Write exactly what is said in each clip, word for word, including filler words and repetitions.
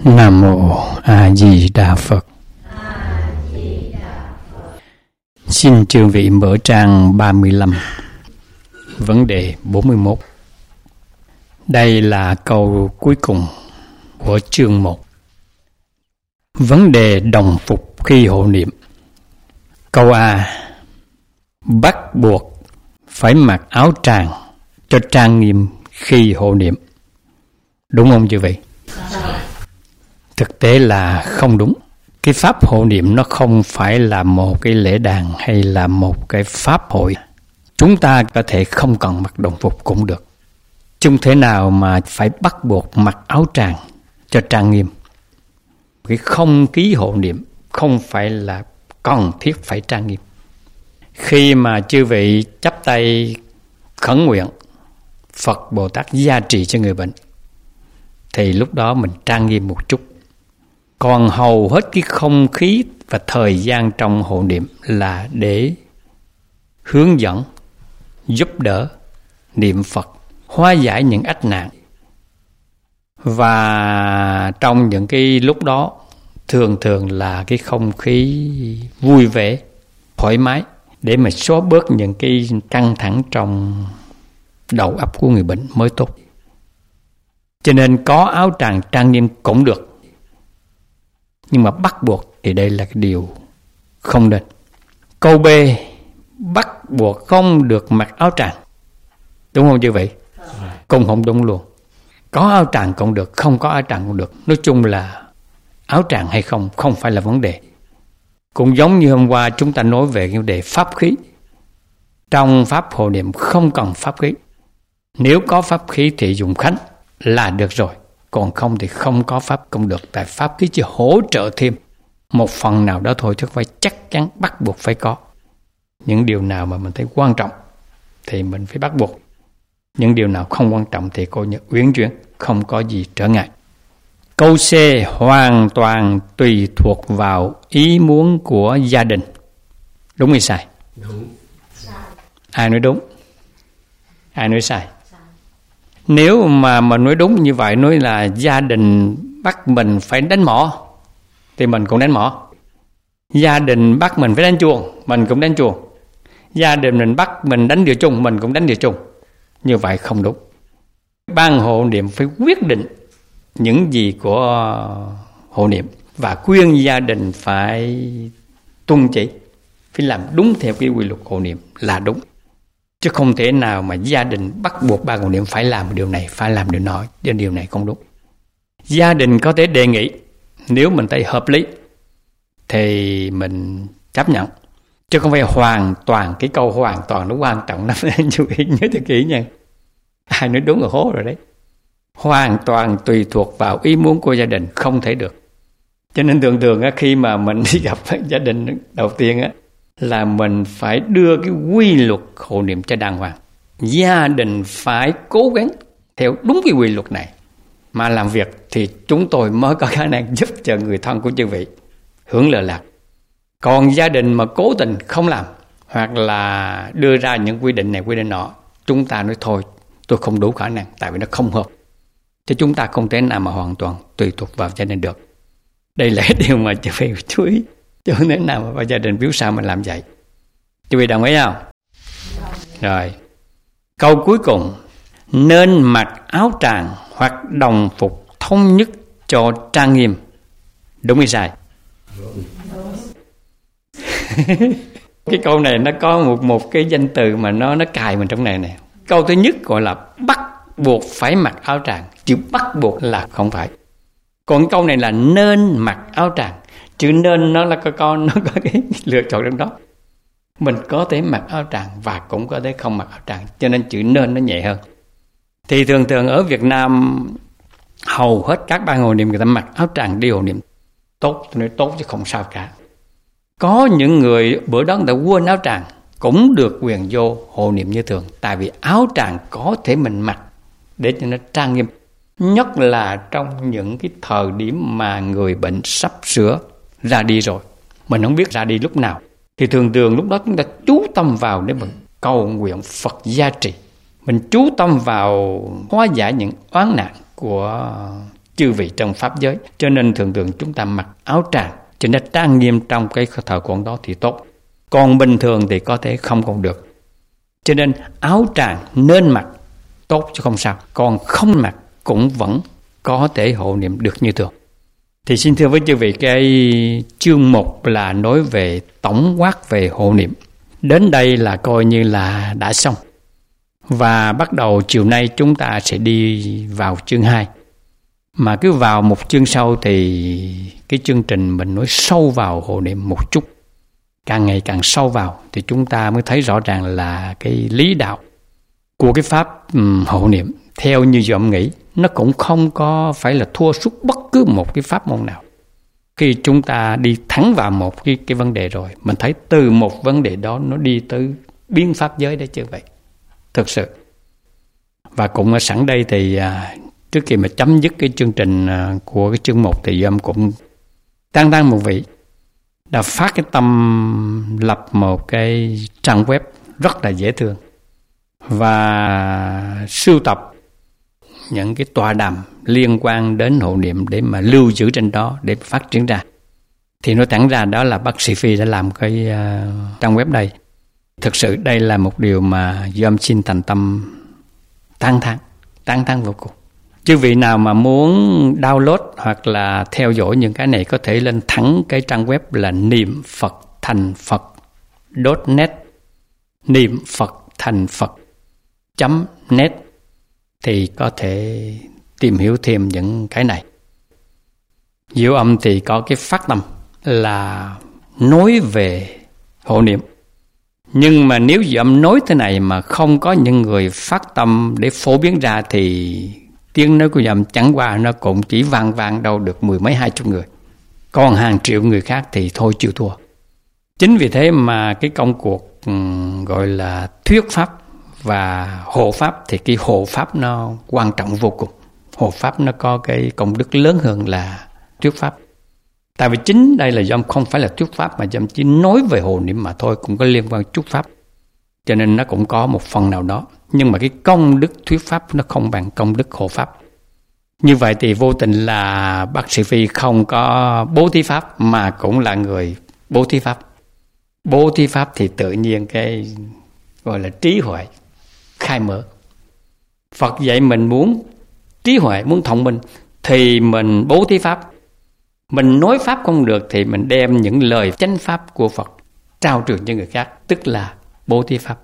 Nam Mô A Di Đà Phật. Xin chư vị mở trang ba mươi lăm, vấn đề bốn mươi mốt. Đây là câu cuối cùng của chương một. Vấn đề đồng phục khi hộ niệm. Câu A. Bắt buộc phải mặc áo tràng cho trang nghiêm khi hộ niệm. Đúng không chư vị? Thực tế là không đúng. Cái pháp hộ niệm nó không phải là một cái lễ đàn hay là một cái pháp hội. Chúng ta có thể không cần mặc đồng phục cũng được. Không thể nào mà phải bắt buộc mặc áo tràng cho trang nghiêm. Cái không khí hộ niệm không phải là cần thiết phải trang nghiêm. Khi mà chư vị chắp tay khấn nguyện Phật Bồ Tát gia trì cho người bệnh, thì lúc đó mình trang nghiêm một chút. Còn hầu hết cái không khí và thời gian trong hộ niệm là để hướng dẫn, giúp đỡ, niệm Phật, hóa giải những ách nạn. Và trong những cái lúc đó thường thường là cái không khí vui vẻ, thoải mái để mà xóa bớt những cái căng thẳng trong đầu óc của người bệnh mới tốt. Cho nên có áo tràng trang nghiêm cũng được. Nhưng mà bắt buộc thì đây là cái điều không nên. Câu B. Bắt buộc không được mặc áo tràng. Đúng không chư vị? Cũng không đúng luôn. Có áo tràng cũng được, không có áo tràng cũng được. Nói chung là áo tràng hay không không phải là vấn đề. Cũng giống như hôm qua chúng ta nói về cái vấn đề pháp khí. Trong pháp hộ niệm không cần pháp khí. Nếu có pháp khí thì dùng khánh là được rồi. Còn không thì không có pháp cũng được. Tại pháp khí chỉ hỗ trợ thêm một phần nào đó thôi, chứ không phải chắc chắn bắt buộc phải có. Những điều nào mà mình thấy quan trọng thì mình phải bắt buộc. Những điều nào không quan trọng thì coi như uyển chuyển, không có gì trở ngại. Câu C. Hoàn toàn tùy thuộc vào ý muốn của gia đình. Đúng hay sai? Đúng. Ai nói đúng? Ai nói sai? Nếu mà mình nói đúng như vậy, nói là gia đình bắt mình phải đánh mỏ, thì mình cũng đánh mỏ. Gia đình bắt mình phải đánh chuông, mình cũng đánh chuông. Gia đình mình bắt mình đánh điều chung, mình cũng đánh điều chung. Như vậy không đúng. Ban hộ niệm phải quyết định những gì của hộ niệm và khuyên gia đình phải tuân chỉ, phải làm đúng theo cái quy luật hộ niệm là đúng. Chứ không thể nào mà gia đình bắt buộc ban hộ niệm phải làm điều này, phải làm điều nọ, điều này không đúng. Gia đình có thể đề nghị, nếu mình thấy hợp lý thì mình chấp nhận. Chứ không phải hoàn toàn, cái câu hoàn toàn nó quan trọng lắm. Chú ý nhớ cho kỹ nha. Ai nói đúng là hố rồi đấy. Hoàn toàn tùy thuộc vào ý muốn của gia đình, không thể được. Cho nên thường thường khi mà mình đi gặp gia đình đầu tiên á, là mình phải đưa cái quy luật hộ niệm cho đàng hoàng. Gia đình phải cố gắng theo đúng cái quy luật này mà làm việc, thì chúng tôi mới có khả năng giúp cho người thân của chư vị hưởng lợi lạc. Còn gia đình mà cố tình không làm, hoặc là đưa ra những quy định này quy định nọ, chúng ta nói thôi, tôi không đủ khả năng, tại vì nó không hợp. Chứ chúng ta không thể nào mà hoàn toàn tùy thuộc vào gia đình được. Đây là điều mà chư vị chú ý. Chứ không thể nào mà vào gia đình biết sao mình làm vậy. Chư vị đồng ý không? Rồi. Câu cuối cùng. Nên mặc áo tràng hoặc đồng phục thống nhất cho trang nghiêm. Đúng hay sai? Cái câu này nó có một một cái danh từ mà nó nó cài mình trong này nè. Câu thứ nhất gọi là bắt buộc phải mặc áo tràng. Chữ bắt buộc là không phải. Còn câu này là nên mặc áo tràng. Chữ nên nó là có con, nó có cái lựa chọn trong đó. Mình có thể mặc áo tràng và cũng có thể không mặc áo tràng. Cho nên chữ nên nó nhẹ hơn. Thì thường thường ở Việt Nam hầu hết các ban hộ niệm người ta mặc áo tràng đi hộ niệm. Tốt, tôi nói tốt chứ không sao cả. Có những người bữa đó người ta quên áo tràng cũng được quyền vô hộ niệm như thường. Tại vì áo tràng có thể mình mặc để cho nó trang nghiêm. Nhất là trong những cái thời điểm mà người bệnh sắp sửa ra đi rồi, mình không biết ra đi lúc nào, thì thường thường lúc đó chúng ta chú tâm vào để mình cầu nguyện Phật gia trì. Mình chú tâm vào hóa giải những oán nạn của chư vị trong pháp giới. Cho nên thường thường chúng ta mặc áo tràng cho nên trang nghiêm trong cái thờ cúng đó thì tốt. Còn bình thường thì có thể không còn được. Cho nên áo tràng nên mặc tốt chứ không sao. Còn không mặc cũng vẫn có thể hộ niệm được như thường. Thì xin thưa với chư vị, cái chương một là nói về tổng quát về hộ niệm. Đến đây là coi như là đã xong. Và bắt đầu chiều nay chúng ta sẽ đi vào chương hai. Mà cứ vào một chương sau thì cái chương trình mình nói sâu vào hộ niệm một chút. Càng ngày càng sâu vào thì chúng ta mới thấy rõ ràng là cái lý đạo của cái pháp um, hộ niệm theo như dòm nghĩ nó cũng không có phải là thua suốt bất cứ một cái pháp môn nào. Khi chúng ta đi thẳng vào một cái, cái vấn đề rồi, mình thấy từ một vấn đề đó nó đi tới biến pháp giới đấy chứ vậy. Thực sự. Và cũng ở sẵn đây thì à, trước khi mà chấm dứt cái chương trình à, của cái chương một thì dòm cũng tăng tăng một vị đã phát cái tâm lập một cái trang web rất là dễ thương và sưu tập những cái tọa đàm liên quan đến hộ niệm để mà lưu giữ trên đó để phát triển ra. Thì nói thẳng ra đó là bác sĩ Phi đã làm cái uh, trang web đây. Thực sự đây là một điều mà dòm xin thành tâm tán thán, tán thán vô cùng. Chứ vị nào mà muốn download hoặc là theo dõi những cái này có thể lên thẳng cái trang web là niệm phật thành phật chấm net, niệm phật thành phật chấm net thì có thể tìm hiểu thêm những cái này. Diệu Âm thì có cái phát tâm là nói về hộ niệm. Nhưng mà nếu Diệu Âm nói thế này mà không có những người phát tâm để phổ biến ra thì tiếng nói của Diệu Âm chẳng qua nó cũng chỉ vang vang đâu được mười mấy hai chục người. Còn hàng triệu người khác thì thôi chịu thua. Chính vì thế mà cái công cuộc um, gọi là thuyết pháp và hộ pháp thì cái hộ pháp nó quan trọng vô cùng. Hộ pháp nó có cái công đức lớn hơn là thuyết pháp. Tại vì chính đây là dòm không phải là thuyết pháp mà dòm chỉ nói về hộ niệm mà thôi, cũng có liên quan chút pháp. Cho nên nó cũng có một phần nào đó. Nhưng mà cái công đức thuyết pháp nó không bằng công đức hộ pháp. Như vậy thì vô tình là bác sĩ Phi không có bố thí pháp mà cũng là người bố thí pháp. Bố thí pháp thì tự nhiên cái gọi là trí huệ khai mở. Phật dạy mình muốn trí huệ, muốn thông minh thì mình bố thí pháp. Mình nói pháp không được thì mình đem những lời chánh pháp của Phật trao truyền cho người khác, tức là bố thí pháp.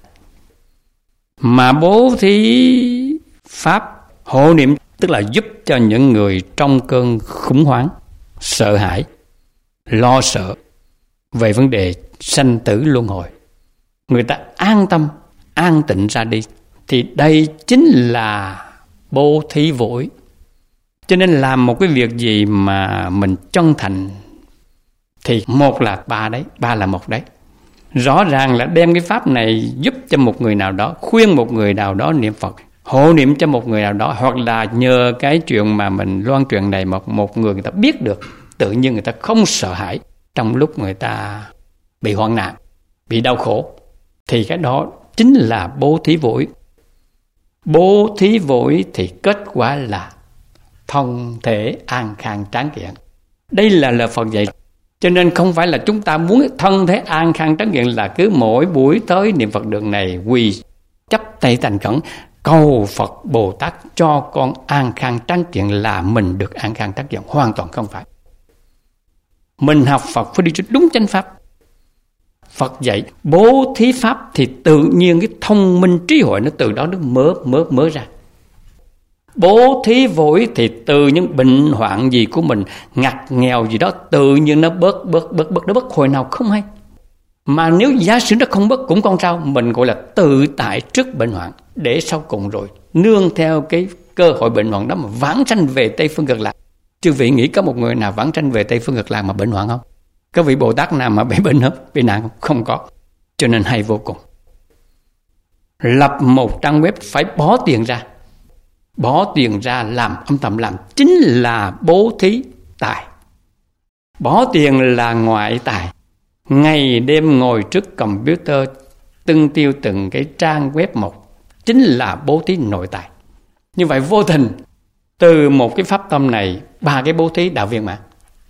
Mà bố thí pháp hộ niệm tức là giúp cho những người trong cơn khủng hoảng, sợ hãi, lo sợ về vấn đề sanh tử luân hồi. Người ta an tâm, an tịnh ra đi. Thì đây chính là bố thí vội. Cho nên làm một cái việc gì mà mình chân thành thì một là ba đấy, ba là một đấy. Rõ ràng là đem cái pháp này giúp cho một người nào đó, khuyên một người nào đó niệm Phật, hộ niệm cho một người nào đó, hoặc là nhờ cái chuyện mà mình loan truyền này một, một người người ta biết được, tự nhiên người ta không sợ hãi trong lúc người ta bị hoạn nạn, bị đau khổ. Thì cái đó chính là bố thí vội. Bố thí vội thì kết quả là thông thể an khang tráng kiện. Đây là lời Phật dạy. Cho nên không phải là chúng ta muốn thân thế an khang tráng kiện là cứ mỗi buổi tới niệm Phật đường này quỳ chắp tay thành khẩn cầu Phật Bồ Tát cho con an khang tráng kiện là mình được an khang tráng kiện. Hoàn toàn không phải. Mình học Phật phải đi cho đúng chánh pháp. Phật dạy bố thí pháp thì tự nhiên cái thông minh trí huệ nó từ đó nó mở mở mở ra. Bố thí vội thì từ những bệnh hoạn gì của mình, ngặt nghèo gì đó, tự nhiên nó bớt bớt bớt bớt nó bớt hồi nào không hay. Mà nếu giả sử nó không bớt cũng không sao, mình gọi là tự tại trước bệnh hoạn, để sau cùng rồi nương theo cái cơ hội bệnh hoạn đó mà vãng sanh về Tây Phương Cực Lạc. Chư vị nghĩ có một người nào vãng sanh về Tây Phương Cực Lạc mà bệnh hoạn không? Có vị Bồ Tát nào mà bị bệnh không? Bị nạn không? Không có. Cho nên hay vô cùng. Lập một trang web phải bỏ tiền ra. Bỏ tiền ra làm âm thầm làm chính là bố thí tài. Bỏ tiền là ngoại tài. Ngày đêm ngồi trước computer từng tiêu từng cái trang web một chính là bố thí nội tài. Như vậy vô tình Từ một cái pháp tâm này, ba cái bố thí đạo viên mà.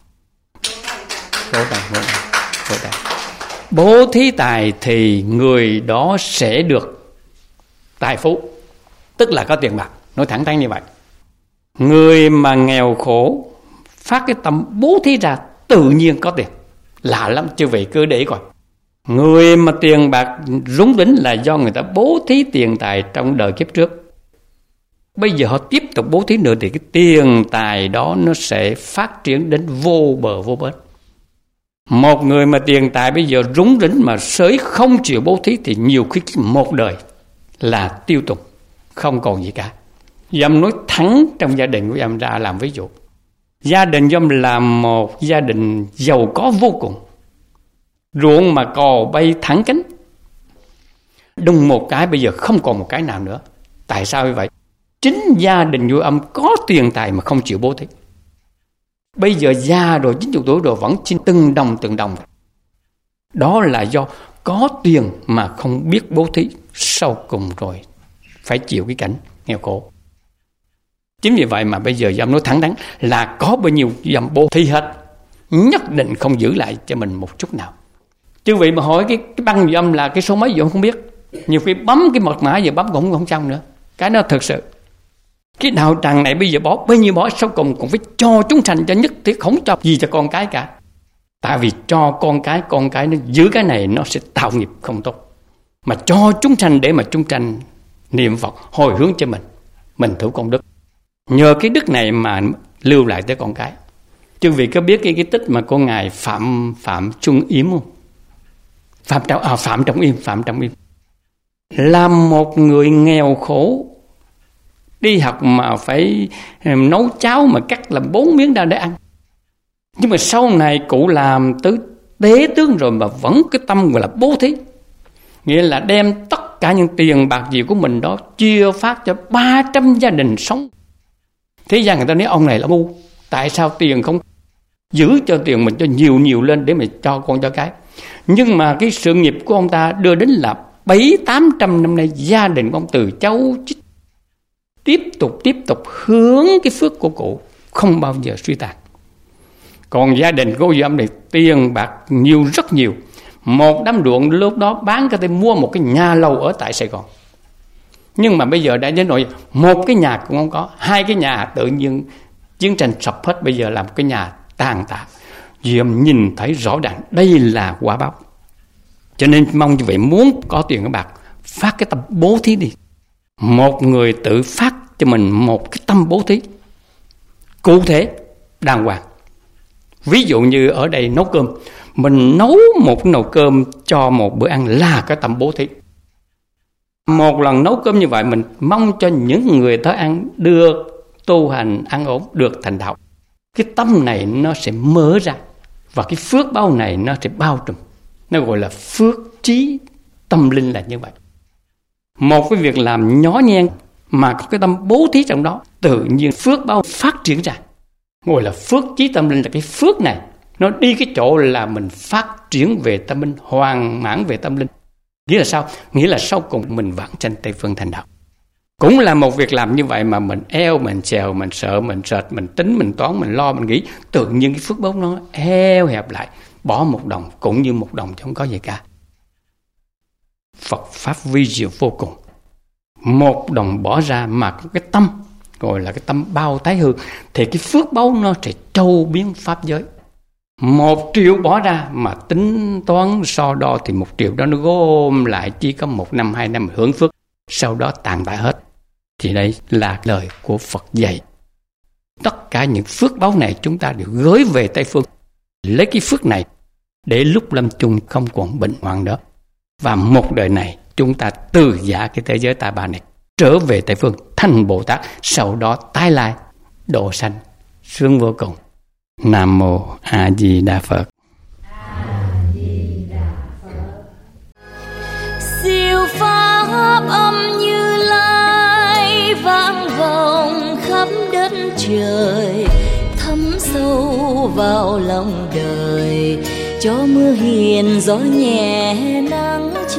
Bố tài, bố tài, bố tài. Bố thí tài thì người đó sẽ được tài phú, tức là có tiền bạc. Nói thẳng thắn như vậy. Người mà nghèo khổ phát cái tâm bố thí ra tự nhiên có tiền. Lạ lắm, chư vị cứ để ý coi. Người mà tiền bạc rúng rỉnh là do người ta bố thí tiền tài trong đời kiếp trước. Bây giờ họ tiếp tục bố thí nữa thì cái tiền tài đó nó sẽ phát triển đến vô bờ vô bến. Một người mà tiền tài bây giờ rúng rỉnh mà sới không chịu bố thí thì nhiều khi một đời là tiêu tùng, không còn gì cả. Dâm nói thẳng trong gia đình của dâm ra làm ví dụ. Gia đình dâm là một gia đình giàu có vô cùng. Ruộng mà cò bay thẳng cánh. Đùng một cái bây giờ không còn một cái nào nữa. Tại sao như vậy? Chính gia đình vua âm có tiền tài mà không chịu bố thí. Bây giờ già rồi chín mươi tuổi rồi vẫn xin từng đồng từng đồng. Đó là do có tiền mà không biết bố thí. Sau cùng rồi phải chịu cái cảnh nghèo khổ. Chính vì vậy mà bây giờ dâm nói thẳng thắn là có bao nhiêu dâm bố thí hết, nhất định không giữ lại cho mình một chút nào. Chứ vị mà hỏi cái, cái băng dâm là cái số mấy dụ không biết. Nhiều khi bấm cái mật mã giờ bấm cũng không xong nữa. Cái đó thực sự. Cái đạo tràng này bây giờ bỏ bao nhiêu bỏ, sau cùng cũng phải cho chúng sanh cho nhất thiết, không cho gì cho con cái cả. Tại vì cho con cái, con cái nó giữ cái này nó sẽ tạo nghiệp không tốt. Mà cho chúng sanh để mà chúng sanh niệm Phật hồi hướng cho mình, mình thử công đức. Nhờ cái đức này mà lưu lại tới con cái. Chứ vì có biết cái, cái tích mà con ngài Phạm Phạm Trung Yếm không? Phạm Trọng à, Phạm Trọng Yếm, Phạm Trọng Yếm. Là một người nghèo khổ, đi học mà phải nấu cháo mà cắt làm bốn miếng ra để ăn. Nhưng mà sau này cụ làm tới tế tướng rồi mà vẫn cái tâm gọi là bố thí. Nghĩa là đem tất cả những tiền bạc gì của mình đó chia phát cho ba trăm gia đình sống. Thế gian người ta nói ông này là ngu. Tại sao tiền không giữ cho tiền mình cho nhiều nhiều lên để mà cho con cho cái. Nhưng mà cái sự nghiệp của ông ta đưa đến là bảy tám trăm năm nay gia đình của ông từ cháu tiếp tục tiếp tục hướng cái phước của cụ không bao giờ suy tàn. Còn gia đình của ông này tiền bạc nhiều rất nhiều. Một đám ruộng lúc đó bán có thể mua một cái nhà lầu ở tại Sài Gòn. Nhưng mà bây giờ đã đến nỗi một cái nhà cũng không có, hai cái nhà tự nhiên chiến tranh sập hết, bây giờ làm cái nhà tàn tạ. Vì em nhìn thấy rõ ràng đây là quả báo. Cho nên mong như vậy, muốn có tiền các bạc, phát cái tâm bố thí đi. Một người tự phát cho mình một cái tâm bố thí cụ thể, đàng hoàng. Ví dụ như ở đây nấu cơm, mình nấu một nồi cơm cho một bữa ăn là cái tâm bố thí. Một lần nấu cơm như vậy mình mong cho những người tới ăn được tu hành ăn ổn, được thành đạo. Cái tâm này nó sẽ mở ra và cái phước báo này nó sẽ bao trùm. Nó gọi là phước trí tâm linh là như vậy. Một cái việc làm nhỏ nhen mà có cái tâm bố thí trong đó, tự nhiên phước báo phát triển ra. Gọi là phước trí tâm linh là cái phước này. Nó đi cái chỗ là mình phát triển về tâm linh, hoàn mãn về tâm linh. Nghĩa là sao? Nghĩa là sau cùng mình vãng sanh Tây Phương thành đạo. Cũng là một việc làm như vậy mà mình eo, mình chèo, mình sợ, mình sệt, mình tính, mình toán, mình lo, mình nghĩ. Tự nhiên cái phước báo nó eo hẹp lại. Bỏ một đồng cũng như một đồng chứ không có gì cả. Phật Pháp vi diệu vô cùng. Một đồng bỏ ra mà có cái tâm, gọi là cái tâm bao tái hương, thì cái phước báo nó sẽ trâu biến Pháp giới. Một triệu bỏ ra mà tính toán so đo thì một triệu đó nó gom lại chỉ có một năm, hai năm hưởng phước, sau đó tàn tạ hết. Thì đây là lời của Phật dạy. Tất cả những phước báo này chúng ta đều gửi về Tây Phương. Lấy cái phước này để lúc lâm chung không còn bệnh hoạn nữa. Và một đời này chúng ta từ giả cái thế giới ta bà này trở về Tây Phương thành Bồ Tát, sau đó tái lai độ sanh sướng vô cùng. Nam mô A Di Đà Phật. A Di Đà Phật. Siêu pháp âm Như Lai vang vọng khắp đất trời, thấm sâu vào lòng đời, cho mưa hiền gió nhẹ nắng